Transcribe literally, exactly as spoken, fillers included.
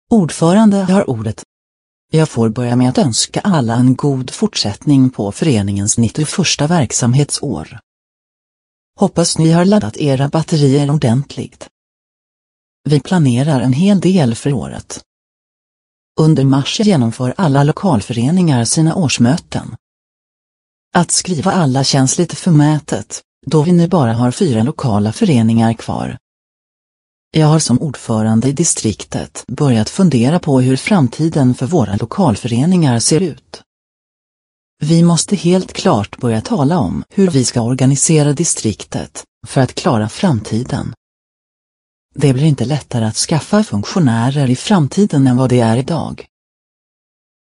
Ordförande har ordet. Jag får börja med att önska alla en god fortsättning på föreningens nittioförsta verksamhetsår. Hoppas ni har laddat era batterier ordentligt. Vi planerar en hel del för året. Under mars genomför alla lokalföreningar sina årsmöten. Att skriva alla känns lite förmätet, då vi nu bara har fyra lokala föreningar kvar. Jag har som ordförande i distriktet börjat fundera på hur framtiden för våra lokalföreningar ser ut. Vi måste helt klart börja tala om hur vi ska organisera distriktet för att klara framtiden. Det blir inte lättare att skaffa funktionärer i framtiden än vad det är idag.